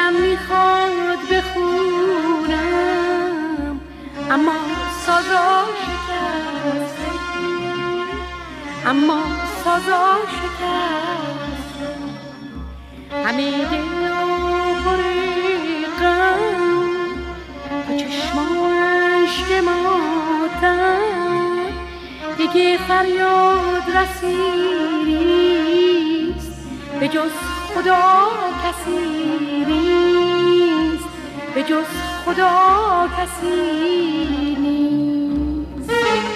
دلم میخواد بخونم اما سازا شکست، اما سازا شکست. همه دل و غریقم تو چشماش که ماتم، دیگه فریاد رسی نیست به جز خدا کسی نیست، به جز خدا کسی نیست.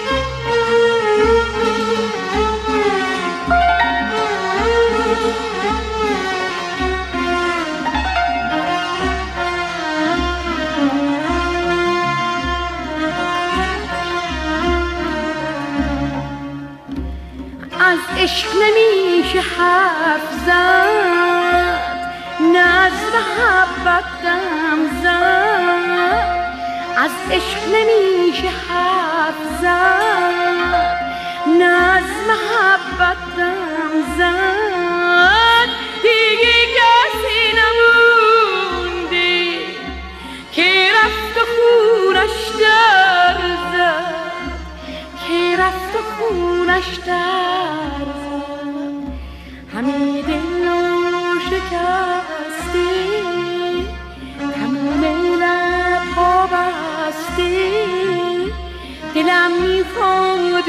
از عشق نمیشه حرف زد، نه از محبت دم زد. از عشق نمیشه حرف زد، نه از محبت دم زد. دیگه کسی نمونده که رفت و خونش در زد، که رفت و خونش در زد. همه دل و شکسته، تمام لب‌ها بسته، دلم میخواد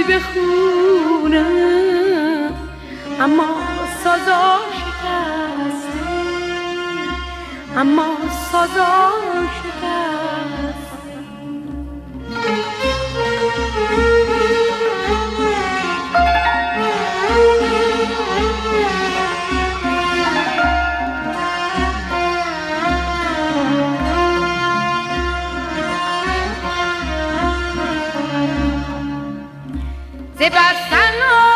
بخونم اما سازا شکسته، اما سازا شکسته. ز بستن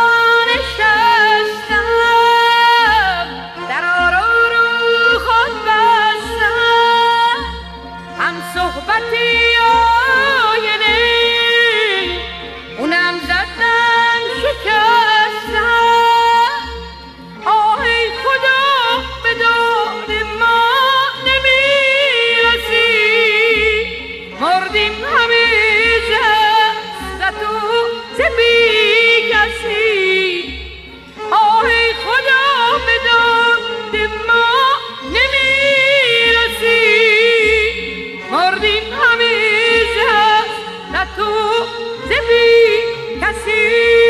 نشستم، در رو خود بستم، هم صحبتی آینه اونم زدم شکستم. آه ای خدا به داد ما نمیرسی، مردیم همیشه ز تو ز بی کسی. آه ای خدا به داد ما نمیرسی، مردیم همیشه ز تو ز بی کسی.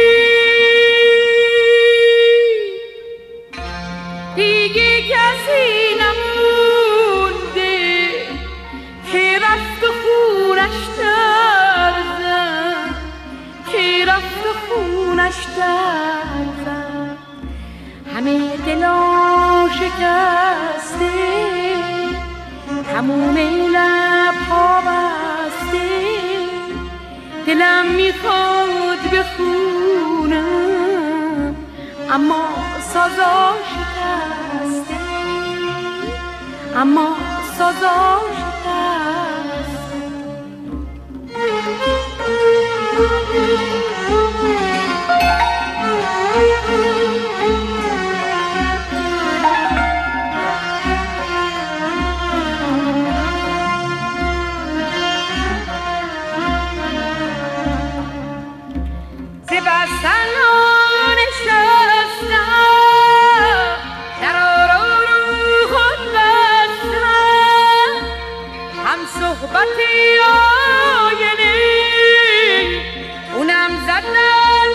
دیگه کسی نمونده که رفت و خونش در زد، که رفت و خونش در زد. همه دلا شکسته، تموم لب‌ها بسته، دلم میخواد بخونم اما سازا شکسته، اما سازا شکسته. ز بستن نشستم، در رو خود بستم، هم صحبتی آینه اونم زدم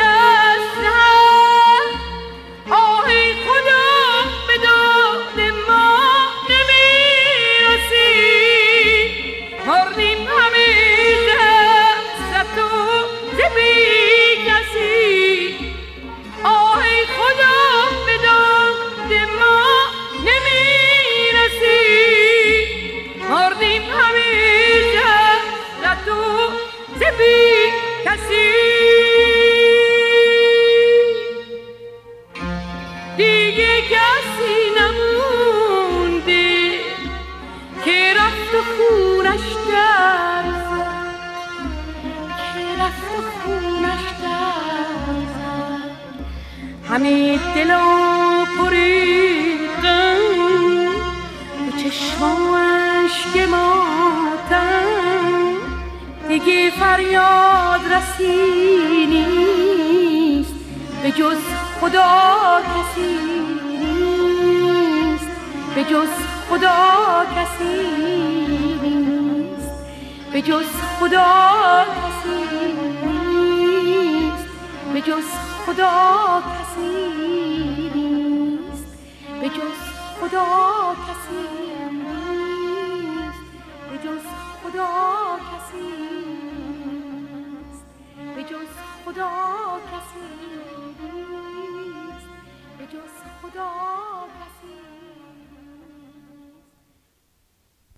شکستم. آه ای خدا به داد ما نمیرسی، مردیم همیشه ز تو ز بی کسی. آه ای خدا به داد ما نمیرسی، مردیم همیشه ز تو ز بی کسی. دیگه کسی نمونده که رفت و خونش در زد، که رفت و خونش در زد. همه دل و پریدم تو چشم و اشک ماتم دیگه فریاد رسی نیست، به جز خدا کسی نیست، به جز خدا کسی نیست، به جز خدا کسی نیست، به جز خدا کسی نیست، به جز خدا کسی